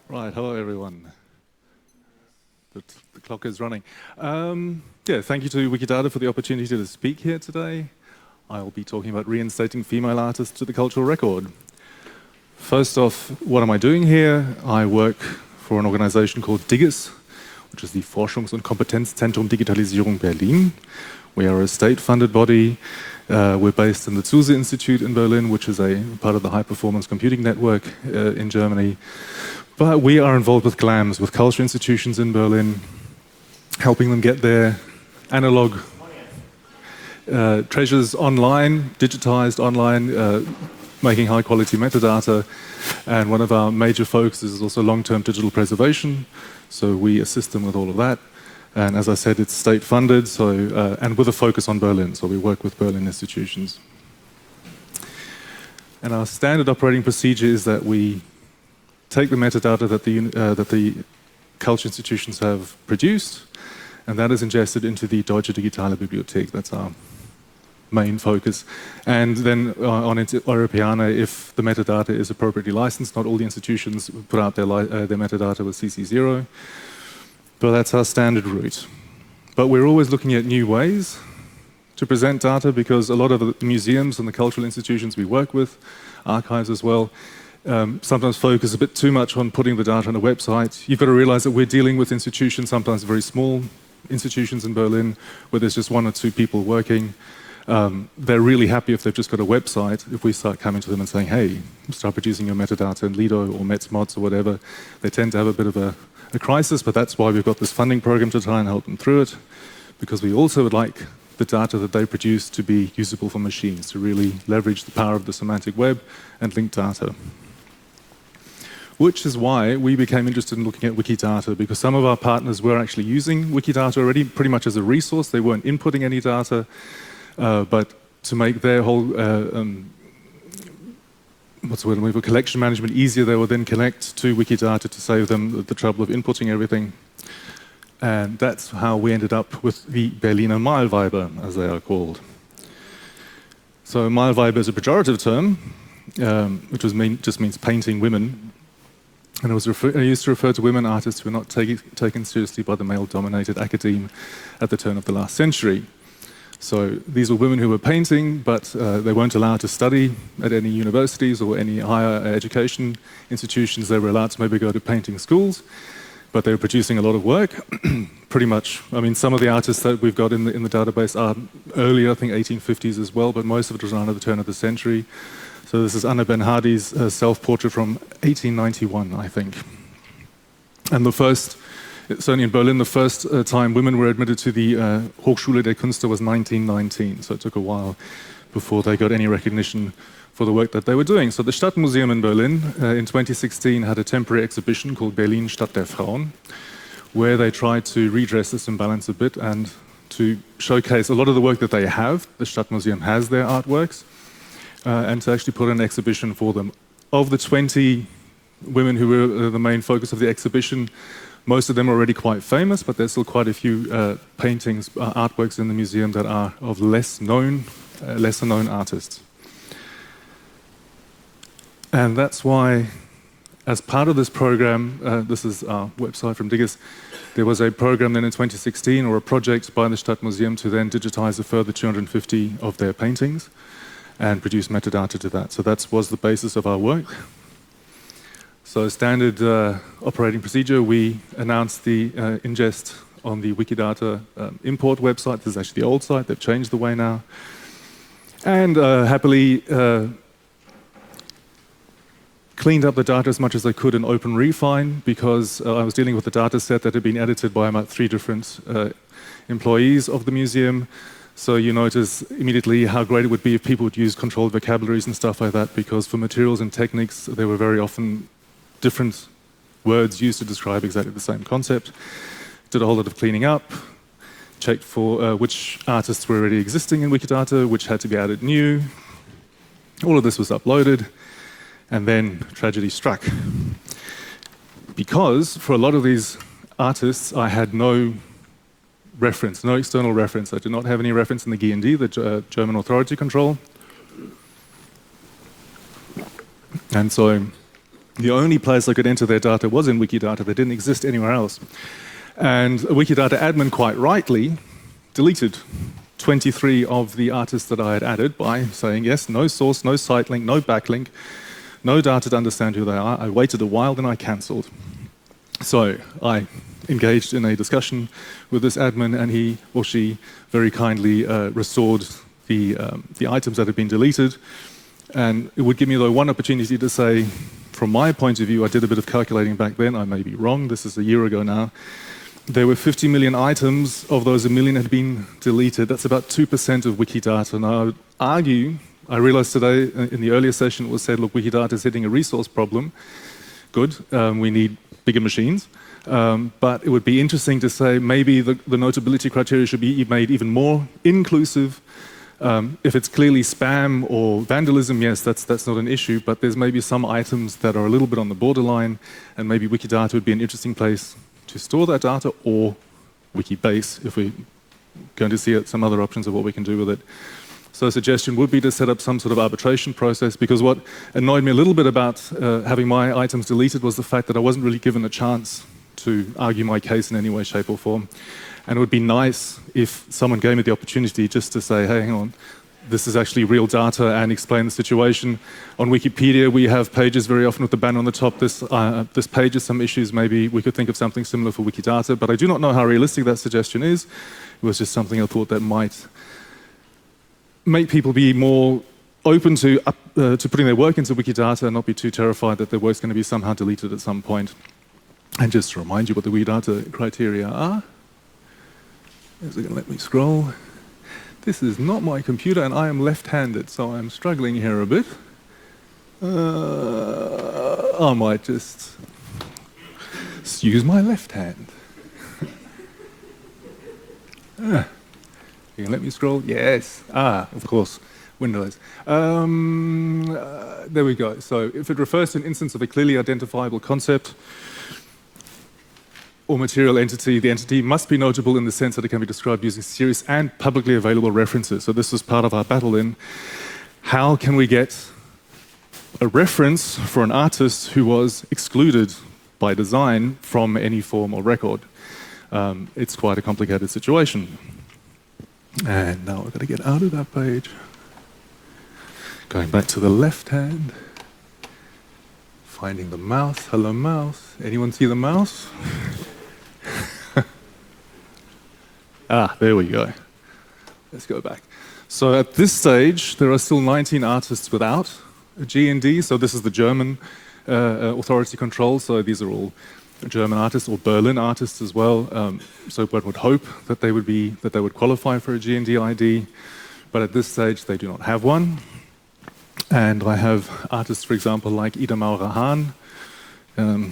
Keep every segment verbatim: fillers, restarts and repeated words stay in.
Right, hello everyone. The, the clock is running. Um, yeah, thank you to Wikidata for the opportunity to speak here today. I will be talking about reinstating female artists to the cultural record. First off, what am I doing here? I work for an organization called DIGGIS, which is the Forschungs- und Kompetenzzentrum Digitalisierung Berlin. We are a state-funded body. Uh, we're based in the Zuse Institute in Berlin, which is a part of the high-performance computing network uh, in Germany. But we are involved with GLAMS, with culture institutions in Berlin, helping them get their analog uh, treasures online, digitized online, uh, making high-quality metadata. And one of our major focuses is also long-term digital preservation. So we assist them with all of that. And as I said, it's state-funded, so uh, and with a focus on Berlin. So we work with Berlin institutions. And our standard operating procedure is that we take the metadata that the, uh, that the culture institutions have produced, and that is ingested into the Deutsche Digitale Bibliothek. That's our main focus. And then uh, on Europeana, if the metadata is appropriately licensed, not all the institutions put out their, uh, their metadata with C C zero, but that's our standard route. But we're always looking at new ways to present data, because a lot of the museums and the cultural institutions we work with, archives as well, Um, sometimes focus a bit too much on putting the data on a website. You've got to realize that we're dealing with institutions, sometimes very small institutions in Berlin, where there's just one or two people working. Um, they're really happy if they've just got a website. If we start coming to them and saying, hey, start producing your metadata in Lido or Metsmods or whatever, they tend to have a bit of a, a crisis, but that's why we've got this funding program to try and help them through it, because we also would like the data that they produce to be usable for machines, to really leverage the power of the semantic web and linked data. Which is why we became interested in looking at Wikidata, because some of our partners were actually using Wikidata already pretty much as a resource. They weren't inputting any data, uh, but to make their whole uh, um, what's the word, for collection management easier, they would then connect to Wikidata to save them the, the trouble of inputting everything. And that's how we ended up with the Berliner Malweiber, as they are called. So Malweiber is a pejorative term, um, which was mean, just means painting women. And it was refer used to refer to women artists who were not take taken seriously by the male-dominated academe at the turn of the last century. So these were women who were painting, but uh, they weren't allowed to study at any universities or any higher education institutions. They were allowed to maybe go to painting schools, but they were producing a lot of work. Pretty much, I mean, some of the artists that we've got in the, in the database are earlier, I think eighteen fifties as well, but most of it was around at the turn of the century. So this is Anna Benhadi's uh, self-portrait from eighteen ninety-one, I think. And the first, certainly in Berlin, the first uh, time women were admitted to the uh, Hochschule der Künste was nineteen nineteen, so it took a while before they got any recognition for the work that they were doing. So the Stadtmuseum in Berlin uh, in twenty sixteen had a temporary exhibition called Berlin Stadt der Frauen, where they tried to redress this imbalance a bit and to showcase a lot of the work that they have. The Stadtmuseum has their artworks, Uh, and to actually put an exhibition for them. Of the twenty women who were uh, the main focus of the exhibition, most of them are already quite famous, but there's still quite a few uh, paintings, uh, artworks in the museum that are of less known, uh, lesser known artists. And that's why, as part of this program, uh, this is our website from DIGGIS, there was a program then in twenty sixteen, or a project by the Stadtmuseum, to then digitize a further two hundred fifty of their paintings and produce metadata to that. So that was the basis of our work. So standard uh, operating procedure, we announced the uh, ingest on the Wikidata um, import website. This is actually the old site, they've changed the way now. And uh, happily uh, cleaned up the data as much as I could in OpenRefine, because uh, I was dealing with a data set that had been edited by about three different uh, employees of the museum. So you notice immediately how great it would be if people would use controlled vocabularies and stuff like that, because for materials and techniques, there were very often different words used to describe exactly the same concept. Did a whole lot of cleaning up, checked for uh, which artists were already existing in Wikidata, which had to be added new. All of this was uploaded, and then tragedy struck. Because for a lot of these artists, I had no reference, no external reference. I did not have any reference in the G N D, the uh, German Authority Control. And so The only place I could enter their data was in Wikidata. They didn't exist anywhere else. And a Wikidata admin, quite rightly, deleted twenty-three of the artists that I had added by saying, yes, no source, no site link, no backlink, no data to understand who they are. I waited a while, then I cancelled. So I engaged in a discussion with this admin, and he or she very kindly uh, restored the, um, the items that had been deleted. And it would give me, though, one opportunity to say, from my point of view, I did a bit of calculating back then, I may be wrong, this is a year ago now, there were fifty million items, of those a million had been deleted. That's about two percent of Wikidata. Now, I would argue, I realized today in the earlier session it was said, look, Wikidata is hitting a resource problem. Good, um, we need bigger machines. Um, but it would be interesting to say maybe the, the notability criteria should be made even more inclusive. Um, if it's clearly spam or vandalism, yes, that's, that's not an issue, but there's maybe some items that are a little bit on the borderline, and maybe Wikidata would be an interesting place to store that data, or Wikibase, if we're going to see it, some other options of what we can do with it. So a suggestion would be to set up some sort of arbitration process, because what annoyed me a little bit about uh, having my items deleted was the fact that I wasn't really given a chance to argue my case in any way, shape or form. And it would be nice if someone gave me the opportunity just to say, hey, hang on, this is actually real data, and explain the situation. On Wikipedia, we have pages very often with the banner on the top. This, uh, this page has some issues. Maybe we could think of something similar for Wikidata, but I do not know how realistic that suggestion is. It was just something I thought that might make people be more open to, up, uh, to putting their work into Wikidata and not be too terrified that their work's going to be somehow deleted at some point. And just to remind you what the Wikidata criteria are. Is it going to let me scroll? This is not my computer, and I am left-handed, so I'm struggling here a bit. Uh, I might just use my left hand. ah, you can let me scroll? Yes. Ah, of course, Windows. Um, uh, there we go. So if it refers to an instance of a clearly identifiable concept or material entity, the entity must be notable in the sense that it can be described using serious and publicly available references. So this was part of our battle in how can we get a reference for an artist who was excluded by design from any form or record. Um, it's quite a complicated situation. And now I've got to get out of that page. Going back to the left hand. Finding the mouse. Hello, mouse. Anyone see the mouse? Ah, there we go. Let's go back. So at this stage, there are still nineteen artists without a G N D. So this is the German uh, authority control. So these are all German artists or Berlin artists as well. Um, so one would hope that they would be that they would qualify for a G N D I D. But at this stage, they do not have one. And I have artists, for example, like Ida Maurer-Hahn. Um,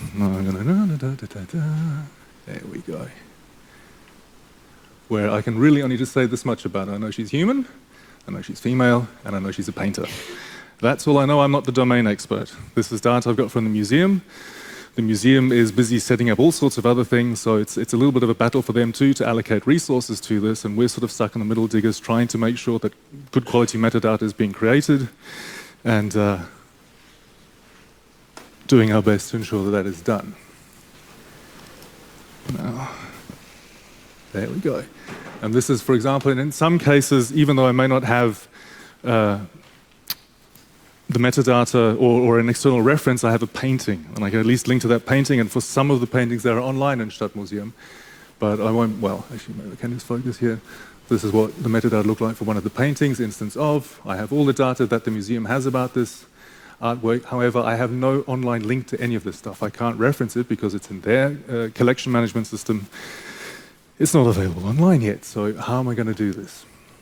there we go. Where I can really only just say this much about her. I know she's human, I know she's female, and I know she's a painter. That's all I know. I'm not the domain expert. This is data I've got from the museum. The museum is busy setting up all sorts of other things, so it's, it's a little bit of a battle for them too to allocate resources to this, and we're sort of stuck in the middle, diggers, trying to make sure that good quality metadata is being created, and uh, doing our best to ensure that that is done. Now, there we go. And this is, for example, and in some cases, even though I may not have uh, the metadata or, or an external reference, I have a painting, and I can at least link to that painting, and for some of the paintings that are online in Stadtmuseum, but I won't, well, actually, maybe I can just focus here. This is what the metadata look like for one of the paintings, instance of. I have all the data that the museum has about this artwork. However, I have no online link to any of this stuff. I can't reference it because it's in their uh, collection management system. It's not available online yet, so how am I going to do this?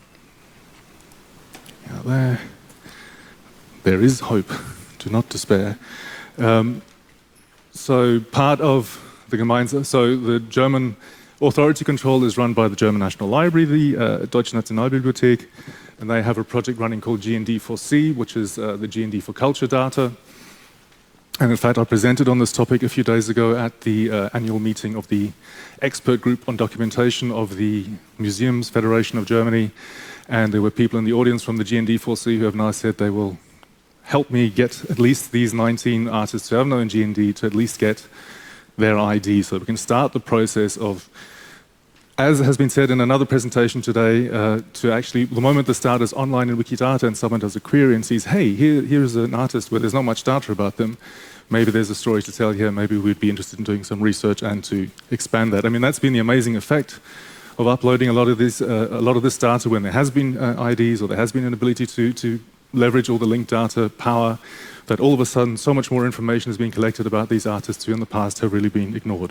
Out there. There is hope. Do not despair. Um, so part of the Gemeinsam, so the German authority control is run by the German National Library, the uh, Deutsche Nationalbibliothek, and they have a project running called G N D four C, which is uh, the G N D for culture data. And in fact, I presented on this topic a few days ago at the uh, annual meeting of the expert group on documentation of the Museums Federation of Germany. And there were people in the audience from the G N D four C who have now said they will help me get at least these nineteen artists who have no G N D to at least get their I D, so we can start the process of, as has been said in another presentation today, uh, to actually, the moment the start is online in Wikidata and someone does a query and sees, hey, here, here's an artist where there's not much data about them, maybe there's a story to tell here, maybe we'd be interested in doing some research and to expand that. I mean, that's been the amazing effect of uploading a lot of this, uh, a lot of this data when there has been uh, I Ds or there has been an ability to, to leverage all the linked data power, that all of a sudden so much more information is being collected about these artists who in the past have really been ignored.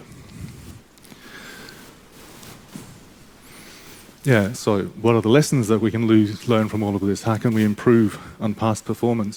Yeah, so what are the lessons that we can lose, learn from all of this? How can we improve on past performance?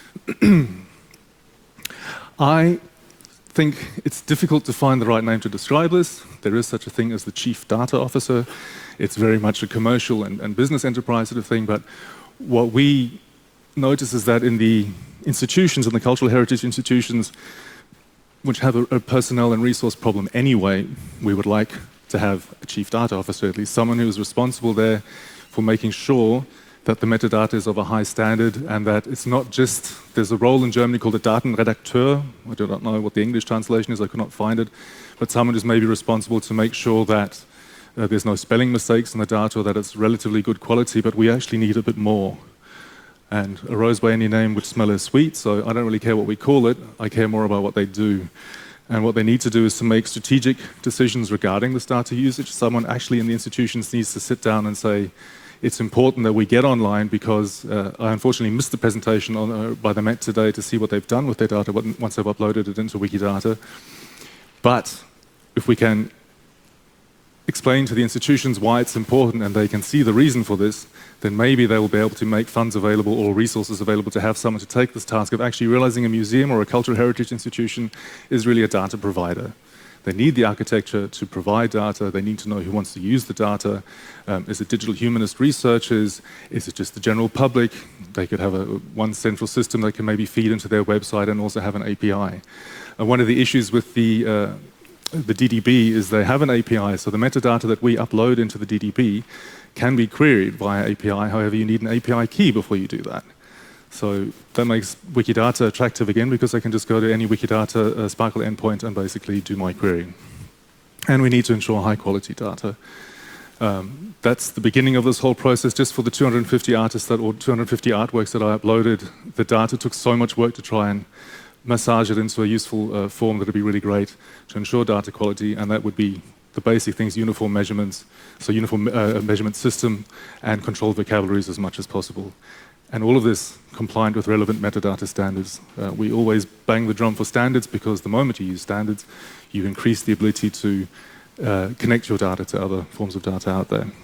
I think it's difficult to find the right name to describe this. There is such a thing as the Chief Data Officer. It's very much a commercial and, and business enterprise sort of thing, but what we notice is that in the institutions, in the cultural heritage institutions, which have a, a personnel and resource problem anyway, we would like to have a Chief Data Officer, at least someone who is responsible there for making sure that the metadata is of a high standard and that it's not just, there's a role in Germany called a Datenredakteur. I do not know what the English translation is, I could not find it, but someone who's maybe responsible to make sure that uh, there's no spelling mistakes in the data or that it's relatively good quality, but we actually need a bit more. And a rose by any name would smell as sweet, so I don't really care what we call it, I care more about what they do. And what they need to do is to make strategic decisions regarding this data usage. Someone actually in the institutions needs to sit down and say, it's important that we get online because uh, I unfortunately missed the presentation on, uh, by the Met today to see what they've done with their data once they've uploaded it into Wikidata. But if we can explain to the institutions why it's important and they can see the reason for this, then maybe they will be able to make funds available or resources available to have someone to take this task of actually realizing a museum or a cultural heritage institution is really a data provider. They need the architecture to provide data, they need to know who wants to use the data. Um, is it digital humanist researchers? Is it just the general public? They could have a, one central system that can maybe feed into their website and also have an A P I. Uh, one of the issues with the uh, the D D B is they have an A P I, so the metadata that we upload into the D D B can be queried via A P I, however you need an A P I key before you do that. So that makes Wikidata attractive again because I can just go to any Wikidata uh, Sparkle endpoint and basically do my query. And we need to ensure high quality data. Um, that's the beginning of this whole process. Just for the two hundred fifty artists that, or two hundred fifty artworks that I uploaded, the data took so much work to try and massage it into a useful uh, form that would be really great to ensure data quality, and that would be the basic things, uniform measurements, so uniform uh, measurement system and controlled vocabularies as much as possible. And all of this compliant with relevant metadata standards. Uh, we always bang the drum for standards because the moment you use standards, you increase the ability to uh, connect your data to other forms of data out there.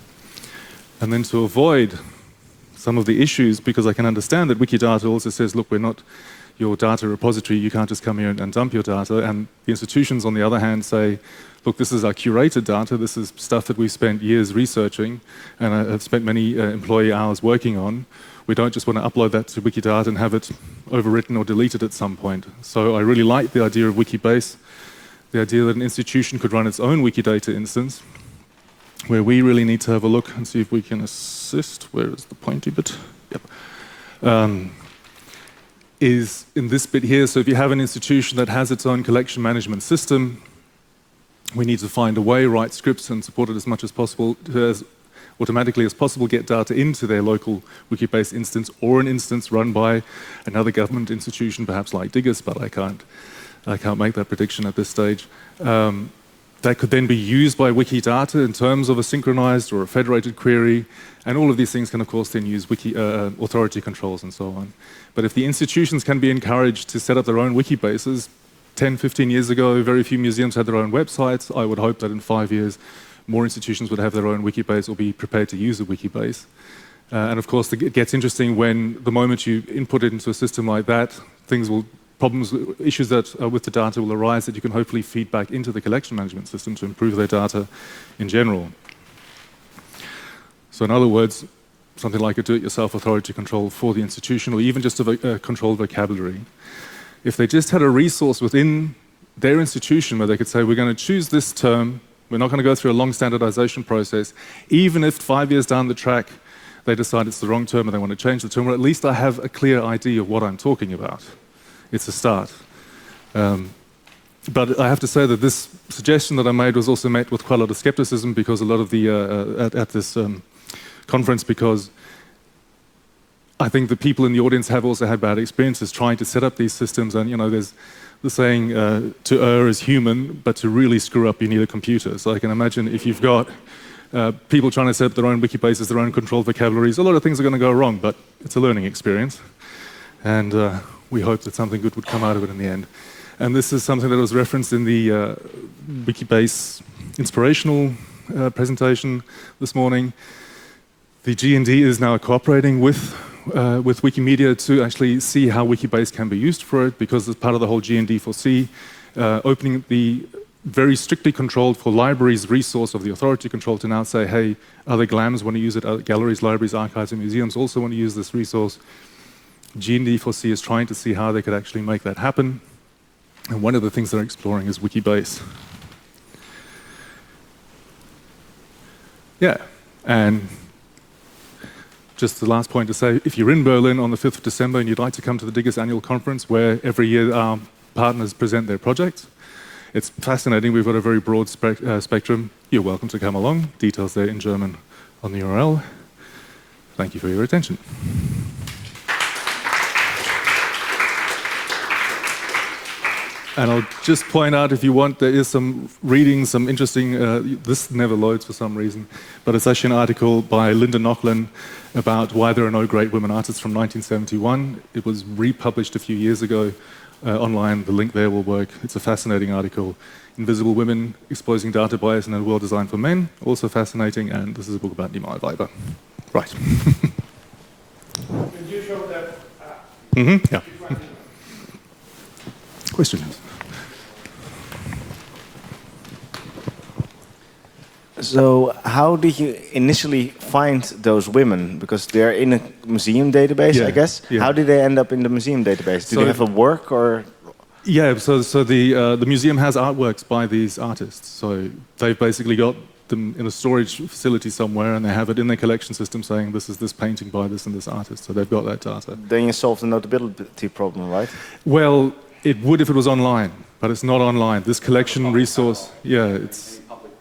And then to avoid some of the issues, because I can understand that Wikidata also says, look, we're not your data repository, you can't just come here and, and dump your data. And the institutions, on the other hand, say, look, this is our curated data, this is stuff that we've spent years researching and I have spent many uh, employee hours working on. We don't just want to upload that to Wikidata and have it overwritten or deleted at some point. So I really like the idea of Wikibase, the idea that an institution could run its own Wikidata instance, where we really need to have a look and see if we can assist. Where is the pointy bit? Yep. Um, is in this bit here. So if you have an institution that has its own collection management system, we need to find a way, write scripts and support it as much as possible to as automatically as possible get data into their local Wikibase instance or an instance run by another government institution, perhaps like Diggers, but I can't, I can't make that prediction at this stage. Um, that could then be used by Wikidata in terms of a synchronized or a federated query, and all of these things can of course then use wiki, uh, authority controls and so on. But if the institutions can be encouraged to set up their own Wikibases, ten, fifteen years ago, very few museums had their own websites. I would hope that in five years, more institutions would have their own Wikibase or be prepared to use a Wikibase. Uh, and of course, it gets interesting when the moment you input it into a system like that, things will, problems, issues that are with the data will arise that you can hopefully feed back into the collection management system to improve their data in general. So in other words, something like a do-it-yourself authority control for the institution, or even just a, a controlled vocabulary. If they just had a resource within their institution where they could say, we're going to choose this term, we're not going to go through a long standardization process, even if five years down the track they decide it's the wrong term and they want to change the term, or at least I have a clear idea of what I'm talking about. It's a start. Um, but I have to say that this suggestion that I made was also met with quite a lot of skepticism because a lot of the, uh, at, at this um, conference, because I think the people in the audience have also had bad experiences trying to set up these systems, and you know, there's the saying, uh, to err is human, but to really screw up you need a computer. So I can imagine if you've got uh, people trying to set up their own Wikibases, their own controlled vocabularies, a lot of things are going to go wrong, but it's a learning experience. And uh, we hope that something good would come out of it in the end. And this is something that was referenced in the uh, Wikibase inspirational uh, presentation this morning. The G N D is now cooperating with Uh, with Wikimedia to actually see how Wikibase can be used for it, because as part of the whole G N D four C, uh, opening the very strictly controlled for libraries resource of the authority control to now say, hey, other GLAMs want to use it, other galleries, libraries, archives, and museums also want to use this resource. G N D four C is trying to see how they could actually make that happen. And one of the things they're exploring is Wikibase. Yeah, and just the last point to say, if you're in Berlin on the fifth of December and you'd like to come to the Diggers annual conference, where every year our partners present their projects, it's fascinating. We've got a very broad spe uh, spectrum. You're welcome to come along. Details there in German on the U R L. Thank you for your attention. And I'll just point out, if you want, there is some reading, some interesting, uh, this never loads for some reason, but it's actually an article by Linda Nochlin about why there are no great women artists from nineteen seventy-one. It was republished a few years ago uh, online. The link there will work. It's a fascinating article. Invisible Women, Exposing Data Bias in a World Designed for Men, also fascinating, and this is a book about Niemeyer Weber. Right. Could you show that? Uh, mm-hmm. Yeah. Questions? So how did you initially find those women? Because they're in a museum database, yeah, I guess. Yeah. How did they end up in the museum database? Did so, they have a work or? Yeah, so, so the, uh, the museum has artworks by these artists. So they've basically got them in a storage facility somewhere, and they have it in their collection system saying this is this painting by this and this artist. So they've got that data. Then you solved the notability problem, right? Well, it would if it was online, but it's not online. This collection resource, yeah, it's...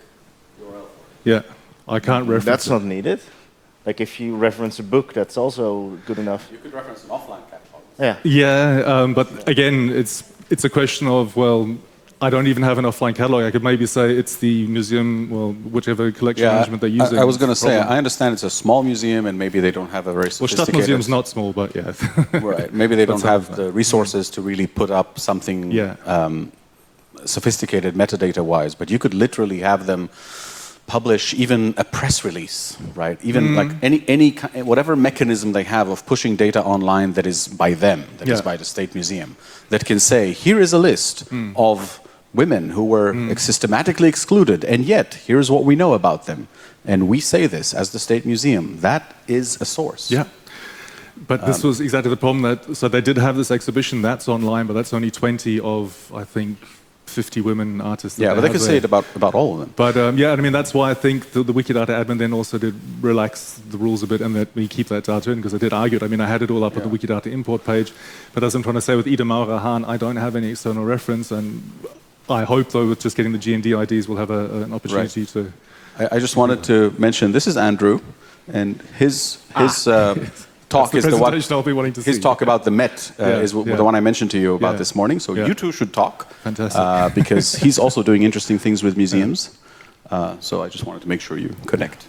Yeah, I can't reference That's it. not needed. Like if you reference a book, that's also good enough. You could reference an offline catalog. Yeah. Yeah, um, but again, it's it's a question of, well, I don't even have an offline catalog. I could maybe say it's the museum, well, whichever collection Yeah, management they're using. I, I was going to say, problem. I understand it's a small museum and maybe they don't have a very Well, sophisticated... Stadtmuseum's not small, but yeah. Right, maybe they don't That's have not- the resources to really put up something Yeah. um, sophisticated metadata-wise, but you could literally have them publish even a press release, right? Even Mm. like any, any ki- whatever mechanism they have of pushing data online that is by them, that is Yeah. by the State Museum, that can say, here is a list Mm. of women who were ex- systematically excluded, and yet here's what we know about them. And we say this as the State Museum. That is a source. Yeah. But this was exactly the problem. That so they did have this exhibition that's online, but that's only twenty of, I think, fifty women artists. that Yeah, but they have could say there. it about, about all of them. But um, yeah, I mean, that's why I think the, the Wikidata admin then also did relax the rules a bit and let me keep that data in, because I did argue it. I mean, I had it all up Yeah. on the Wikidata import page, but as I'm trying to say with Ida Maurer-Hahn, I don't have any external reference, and I hope, though, with just getting the G N D I Ds, we'll have a, an opportunity to... I, I just wanted to mention, this is Andrew, and his, his uh, talk That's is the the one... presentation I'll be wanting to His see. talk about the Met uh, Yeah, is w- yeah. the one I mentioned to you about Yeah. this morning, so Yeah. you two should talk. Fantastic. Uh, because he's also doing interesting things with museums. Uh, so I just wanted to make sure you connect.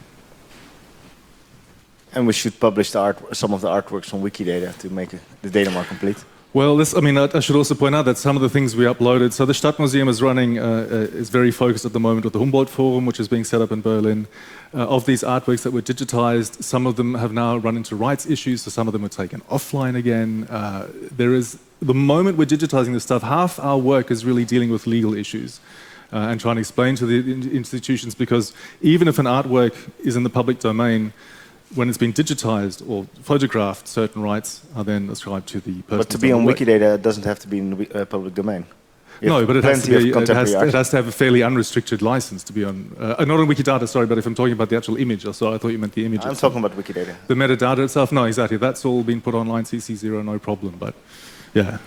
And we should publish the art, some of the artworks on Wikidata to make it, the data more complete. Well, this, I mean, I, I should also point out that some of the things we uploaded, so the Stadtmuseum is running, uh, uh, is very focused at the moment with the Humboldt Forum, which is being set up in Berlin. Uh, of these artworks that were digitized, some of them have now run into rights issues, so some of them were taken offline again. Uh, there is, the moment we're digitizing this stuff, half our work is really dealing with legal issues uh, and trying to explain to the in- institutions, because even if an artwork is in the public domain, when it's been digitized or photographed, certain rights are then ascribed to the person. But to be on Wikidata, it doesn't have to be in the wi- uh, public domain. You No, have but it has, to plenty be, of it, has, contemporary it has to have a fairly unrestricted license to be on, uh, not on Wikidata, sorry, but if I'm talking about the actual image, so I thought you meant the image I'm itself. talking about Wikidata. The metadata itself, no, exactly. That's all been put online, C C zero, no problem. But yeah.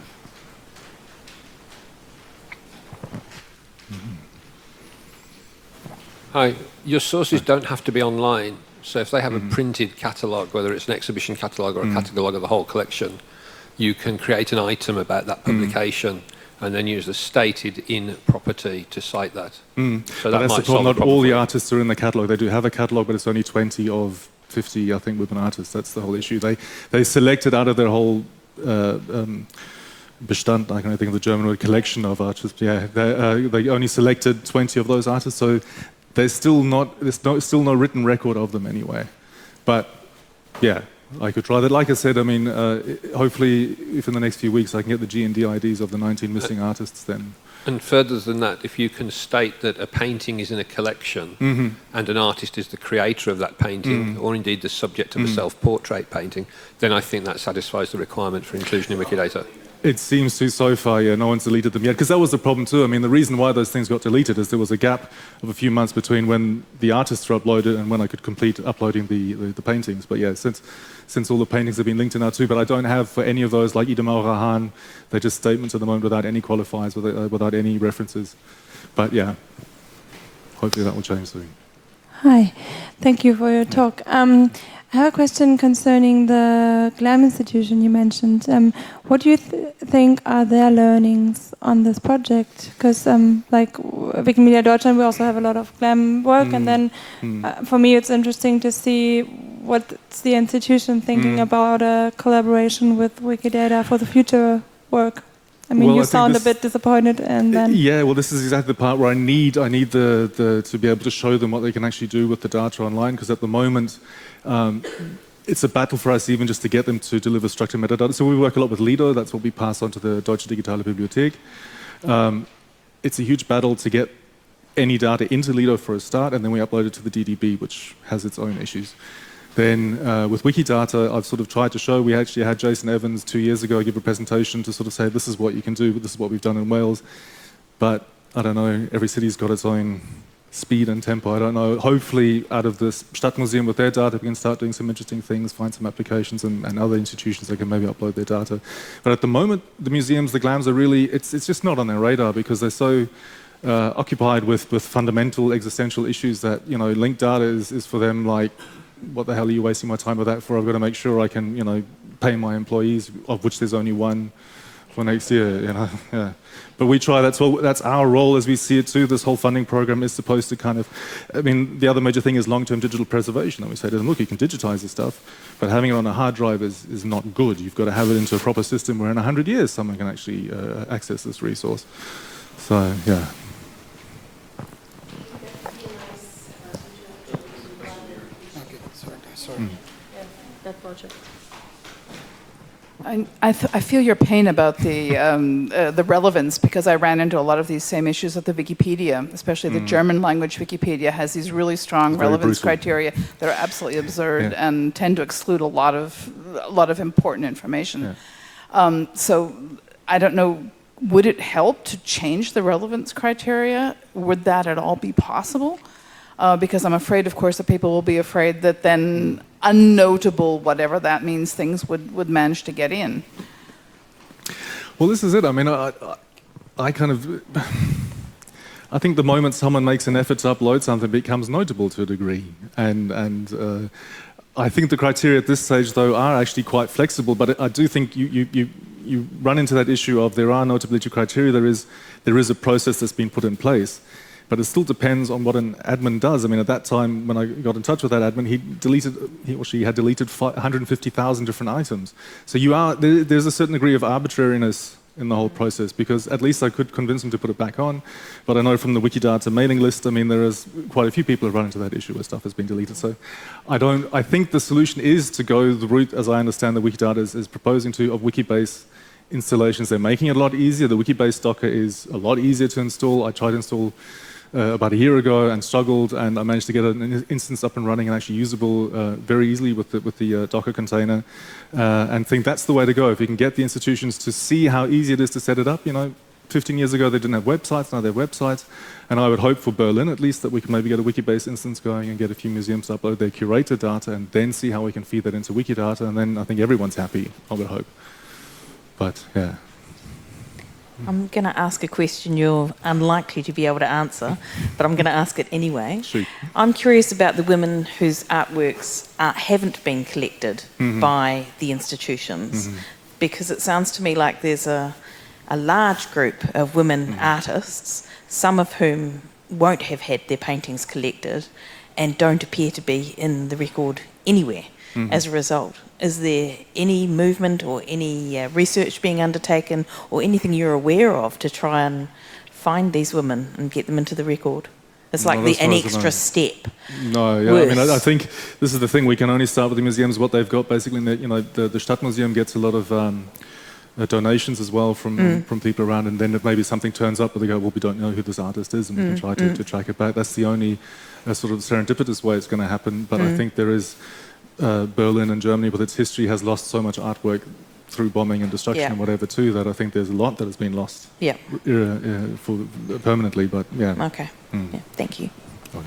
Hi. Your sources don't have to be online. So if they have a printed catalogue, whether it's an exhibition catalogue or a catalogue of the whole collection, you can create an item about that publication and then use the stated in property to cite that. Mm. So But that that's might the problem. solve Not all for the you. artists are in the catalogue. They do have a catalogue, but it's only twenty of fifty, I think, women artists. That's the whole issue. They they selected out of their whole uh, um, Bestand, I can't think of the German word, collection of artists. Yeah, they, uh, they only selected twenty of those artists, so there's still not there's no, still no written record of them anyway. But yeah, I could try that. Like I said, I mean, uh, hopefully, if in the next few weeks I can get the G and D I Ds of the nineteen missing artists, then. And further than that, if you can state that a painting is in a collection Mm-hmm. and an artist is the creator of that painting, Mm. or indeed the subject of a self-portrait painting, then I think that satisfies the requirement for inclusion in Wikidata. It seems to so far, yeah, no one's deleted them yet. Because that was the problem too. I mean, the reason why those things got deleted is there was a gap of a few months between when the artists were uploaded and when I could complete uploading the, the, the paintings. But yeah, since since all the paintings have been linked in now too, but I don't have for any of those, like Idemar Rahan, they're just statements at the moment without any qualifiers, without, uh, without any references. But yeah, hopefully that will change soon. Hi, thank you for your talk. Um, I have a question concerning the GLAM institution you mentioned. Um, what do you th think are their learnings on this project? Because, um, like Wikimedia Deutschland, we also have a lot of GLAM work, Mm. and then Mm. uh, for me, it's interesting to see what's the institution thinking Mm. about a collaboration with Wikidata for the future work. I mean, Well, you I think sound a this- bit disappointed, and then Yeah, well, this is exactly the part where I need I need the, the to be able to show them what they can actually do with the data online. Because at the moment, um, it's a battle for us even just to get them to deliver structured metadata. So we work a lot with Lido. That's what we pass on to the Deutsche Digitale Bibliothek. Um, it's a huge battle to get any data into Lido for a start, and then we upload it to the D D B, which has its own issues. Then uh, with Wikidata, I've sort of tried to show, we actually had Jason Evans two years ago give a presentation to sort of say, this is what you can do, this is what we've done in Wales. But I don't know, every city's got its own speed and tempo, I don't know. Hopefully out of this Stadtmuseum with their data, we can start doing some interesting things, find some applications and, and other institutions that can maybe upload their data. But at the moment, the museums, the GLAMs are really, it's, it's just not on their radar because they're so uh, occupied with, with fundamental existential issues that, you know, linked data is, is for them like, what the hell are you wasting my time with that for? I've got to make sure I can, you know, pay my employees, of which there's only one for next year, you know. Yeah. But we try, that's all, that's our role as we see it too. This whole funding program is supposed to kind of, I mean, the other major thing is long-term digital preservation. And we say to them, look, you can digitize this stuff, but having it on a hard drive is, is not good. You've got to have it into a proper system where in a hundred years someone can actually uh, access this resource. So, yeah. that project. I, I, th I feel your pain about the, um, uh, the relevance because I ran into a lot of these same issues at the Wikipedia, especially the German language Wikipedia has these really strong It's very relevance brutal. criteria that are absolutely absurd Yeah. and tend to exclude a lot of, a lot of important information. Yeah. Um, so I don't know, would it help to change the relevance criteria? Would that at all be possible? Uh, because I'm afraid, of course, that people will be afraid that then unnotable, whatever that means, things would, would manage to get in. Well, this is it. I mean, I, I, I kind of, I think the moment someone makes an effort to upload something, it becomes notable to a degree. And, and uh, I think the criteria at this stage, though, are actually quite flexible. But I do think you, you, you, you run into that issue of there are notability criteria. There is, there is a process that's been put in place. But it still depends on what an admin does. I mean, at that time, when I got in touch with that admin, he deleted, he or she had deleted one hundred fifty thousand different items. So you are, there, there's a certain degree of arbitrariness in the whole process, because at least I could convince him to put it back on. But I know from the Wikidata mailing list, I mean, there is quite a few people who have run into that issue where stuff has been deleted. So I don't, I think the solution is to go the route, as I understand the Wikidata is, is proposing to, of Wikibase installations. They're making it a lot easier. The Wikibase Docker is a lot easier to install. I tried to install Uh, about a year ago and struggled, and I managed to get an instance up and running and actually usable uh, very easily with the, with the uh, Docker container, uh, and think that's the way to go. If you can get the institutions to see how easy it is to set it up, you know, fifteen years ago they didn't have websites, now they have websites. And I would hope for Berlin at least that we can maybe get a Wikibase instance going and get a few museums to upload their curated data and then see how we can feed that into Wikidata, and then I think everyone's happy, I would hope. But yeah. I'm going to ask a question you're unlikely to be able to answer, but I'm going to ask it anyway. Shoot. I'm curious about the women whose artworks uh, haven't been collected Mm-hmm. by the institutions, Mm-hmm. because it sounds to me like there's a, a large group of women Mm-hmm. artists, some of whom won't have had their paintings collected and don't appear to be in the record anywhere Mm-hmm. as a result. Is there any movement or any uh, research being undertaken or anything you're aware of to try and find these women and get them into the record? It's like Not the, as far an as I extra know. step. No, yeah, I mean, I, I Worse. think this is the thing. We can only start with the museums, what they've got basically. You know, the, the Stadtmuseum gets a lot of um, uh, donations as well from Mm. from people around, and then if maybe something turns up where they go, well, we don't know who this artist is, and we Mm, can try to, to track it back. That's the only uh, sort of serendipitous way it's going to happen. But Mm. I think there is uh, Berlin and Germany, with its history, has lost so much artwork through bombing and destruction Yeah. and whatever too, that I think there's a lot that has been lost Yeah. uh, uh, for permanently. But yeah. Okay. Mm. Yeah. Thank you. Okay.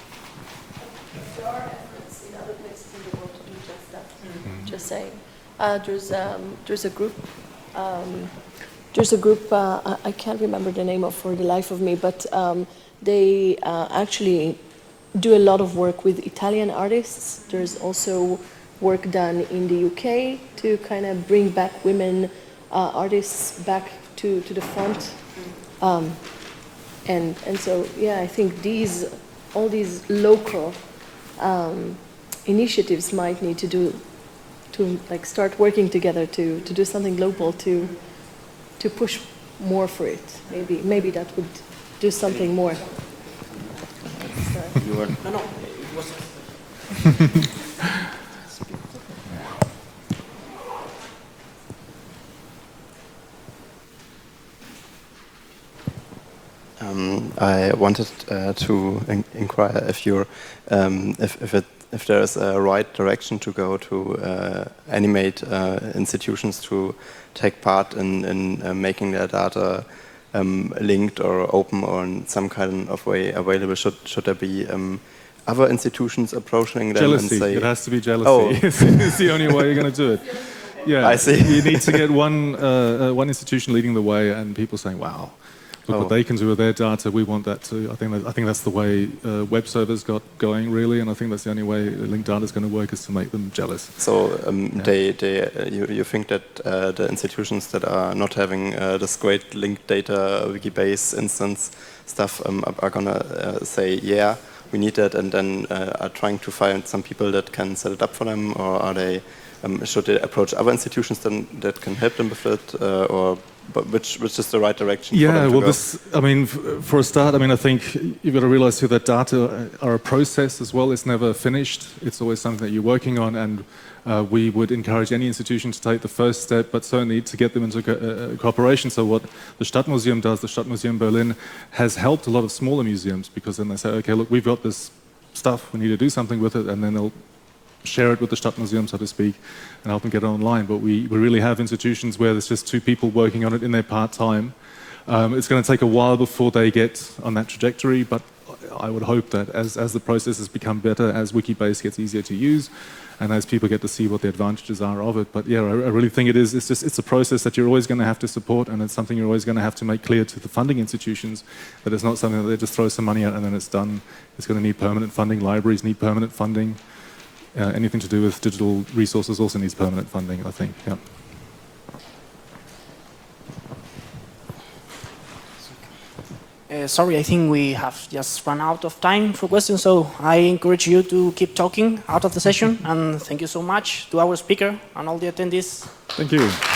There are efforts in other places in the world to do just that. Just saying. Uh, there's um, there's a group. Um, there's a group. Uh, I- I can't remember the name of for the life of me, but um, they uh, actually do a lot of work with Italian artists. There's also work done in the U K to kind of bring back women uh, artists back to, to the front. Um, and and so yeah, I think these all these local um, initiatives might need to do to like start working together to, to do something global to to push more for it. Maybe maybe that would do something more. You were No, no. Um, I wanted uh, to in- inquire if you're, um, if if, it, if there is a right direction to go to uh, animate uh, institutions to take part in, in uh, making their data um, linked or open or in some kind of way available. Should should there be um, other institutions approaching them Jealousy. and say, It has to be jealousy. Oh. it's, it's the only way you're going to do it. Yeah, I see. You need to get one uh, uh, one institution leading the way, and people saying, "Wow, look Oh. what they can do with their data. We want that too." I think that, I think that's the way uh, web servers got going, really, and I think that's the only way linked data is going to work, is to make them jealous. So um, Yeah. they, they, uh, you, you think that uh, the institutions that are not having uh, this great linked data Wikibase instance stuff um, are, are gonna uh, say, yeah, we need that, and then uh, are trying to find some people that can set it up for them, or are they, um, should they approach other institutions then that can help them with it, uh, or but which which is the right direction for Yeah, them to well, go? this, I mean, f- for a start, I mean, I think you've got to realize too that data are a process as well. It's never finished. It's always something that you're working on, and uh, we would encourage any institution to take the first step, but certainly to get them into co- uh, cooperation. So what the Stadtmuseum does, the Stadtmuseum Berlin, has helped a lot of smaller museums, because then they say, okay, look, we've got this stuff, we need to do something with it, and then they'll share it with the Stadtmuseum, so to speak, and help them get it online. But we, we really have institutions where there's just two people working on it in their part-time. Um, it's going to take a while before they get on that trajectory, but I would hope that as, as the processes become better, as Wikibase gets easier to use, and as people get to see what the advantages are of it. But yeah, I, I really think it is, it's just, it's a process that you're always going to have to support, and it's something you're always going to have to make clear to the funding institutions, that it's not something that they just throw some money at and then it's done. It's going to need permanent funding. Libraries need permanent funding. Uh, anything to do with digital resources also needs permanent funding, I think. Yeah. Uh, sorry, I think we have just run out of time for questions, so I encourage you to keep talking out of the session, and thank you so much to our speaker and all the attendees. Thank you.